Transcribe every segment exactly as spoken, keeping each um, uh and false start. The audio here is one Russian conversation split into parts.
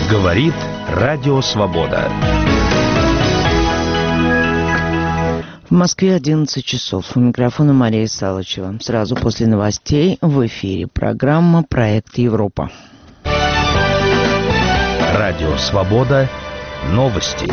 Говорит Радио Свобода. В Москве одиннадцать часов. У микрофона Мария Салычева. Сразу после новостей в эфире программа «Проект Европа». Радио Свобода. Новости.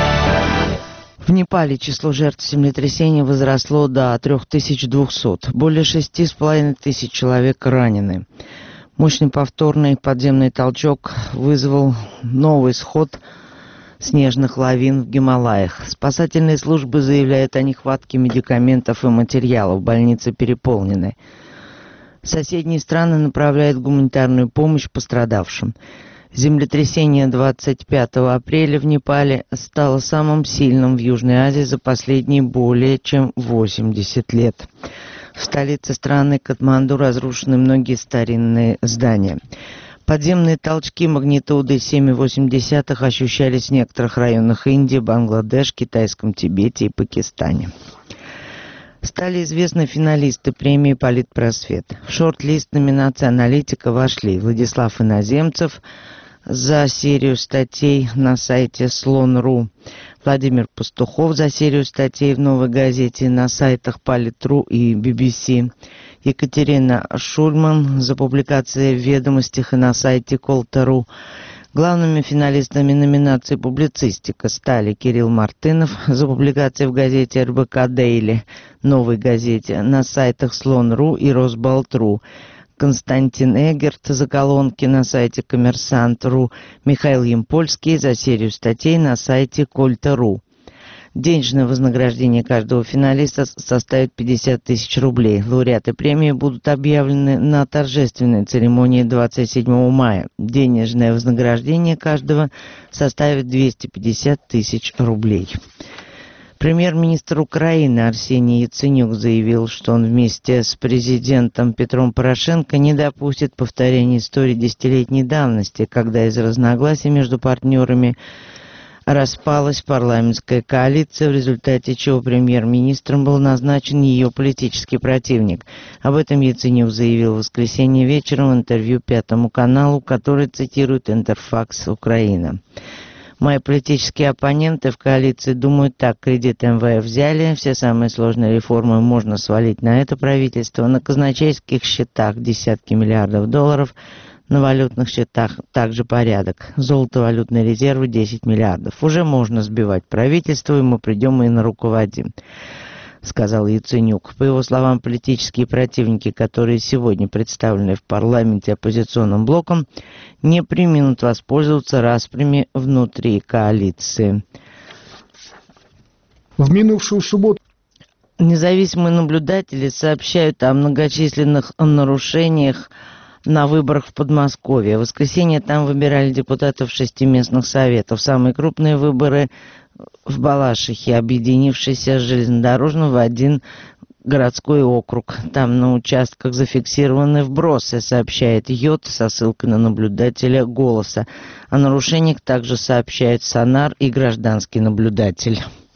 В Непале число жертв землетрясения возросло до три тысячи двухсот. Более шести с половиной тысяч человек ранены. Мощный повторный подземный толчок вызвал новый сход снежных лавин в Гималаях. Спасательные службы заявляют о нехватке медикаментов и материалов. Больницы переполнены. Соседние страны направляют гуманитарную помощь пострадавшим. Землетрясение двадцать пятого апреля в Непале стало самым сильным в Южной Азии за последние более чем восемьдесят лет. В столице страны Катманду разрушены многие старинные здания. Подземные толчки магнитудой семь целых восемь десятых ощущались в некоторых районах Индии, Бангладеш, Китайском Тибете и Пакистане. Стали известны финалисты премии «Политпросвет». В шорт-лист номинации аналитика вошли Владислав Иноземцев за серию статей на сайте слон точка ру, Владимир Пастухов за серию статей в «Новой газете» на сайтах Политру и би би си, Екатерина Шульман за публикации в «Ведомостях» и на сайте кол точка ру. Главными финалистами номинации «Публицистика» стали Кирилл Мартынов за публикации в газете эр бэ ка Дейли, «Новой газете», на сайтах слон точка ру и Росбалт точка ру, Константин Эгерт за колонки на сайте коммерсант точка ру, Михаил Ямпольский за серию статей на сайте коль точка ру. Денежное вознаграждение каждого финалиста составит пятьдесят тысяч рублей. Лауреаты премии будут объявлены на торжественной церемонии двадцать седьмого мая. Денежное вознаграждение каждого составит двести пятьдесят тысяч рублей. Премьер-министр Украины Арсений Яценюк заявил, что он вместе с президентом Петром Порошенко не допустит повторения истории десятилетней давности, когда из разногласий между партнерами распалась парламентская коалиция, в результате чего премьер-министром был назначен ее политический противник. Об этом Яценюк заявил в воскресенье вечером в интервью Пятому каналу, который цитирует Интерфакс Украина. Мои политические оппоненты в коалиции думают так: кредит эм вэ эф взяли, все самые сложные реформы можно свалить на это правительство, на казначейских счетах десятки миллиардов долларов, на валютных счетах также порядок, золотовалютные резервы десять миллиардов. Уже можно сбивать правительство, и мы придем и на руководим, сказал Яценюк. По его словам, политические противники, которые сегодня представлены в парламенте оппозиционным блоком, не преминут воспользоваться распрями внутри коалиции. В минувшую субботу независимые наблюдатели сообщают о многочисленных нарушениях на выборах в Подмосковье. В воскресенье там выбирали депутатов шести местных советов. Самые крупные выборы в Балашихе, объединившийся с железнодорожным в один городской округ. Там на участках зафиксированы вбросы, сообщает Йод со ссылкой на наблюдателя «Голоса». О нарушениях также сообщают Сонар и гражданский наблюдатель.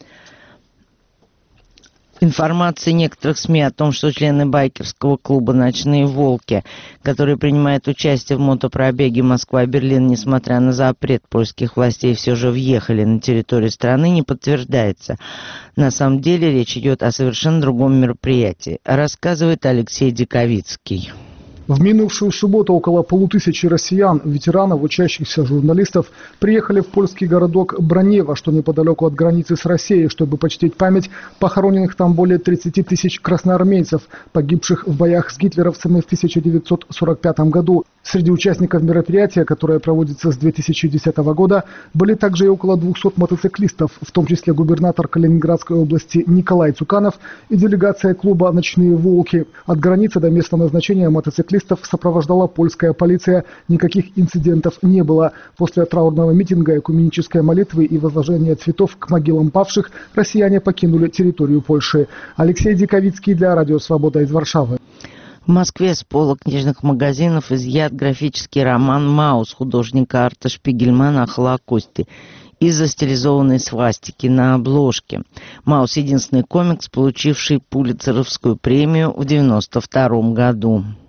Информация некоторых СМИ о том, что члены байкерского клуба «Ночные волки», которые принимают участие в мотопробеге Москва-Берлин, несмотря на запрет польских властей, все же въехали на территорию страны, не подтверждается. На самом деле речь идет о совершенно другом мероприятии, рассказывает Алексей Диковицкий. В минувшую субботу около полутысячи россиян, ветеранов, учащихся журналистов приехали в польский городок Бранево, что неподалеку от границы с Россией, чтобы почтить память похороненных там более тридцати тысяч красноармейцев, погибших в боях с гитлеровцами в тысяча девятьсот сорок пятом году. Среди участников мероприятия, которое проводится с две тысячи десятого года, были также и около двухсот мотоциклистов, в том числе губернатор Калининградской области Николай Цуканов и делегация клуба «Ночные волки». От границы до места назначения мотоциклистов сопровождала польская полиция. Никаких инцидентов не было. После траурного митинга, экуменической молитвы и возложения цветов к могилам павших россияне покинули территорию Польши. Алексей Диковицкий для Радио Свобода из Варшавы. В Москве с полок книжных магазинов изъят графический роман «Маус» художника Арта Шпигельмана о Холокосте из-за стилизованной свастики на обложке. «Маус» — единственный комикс, получивший Пулитцеровскую премию в девяносто втором году.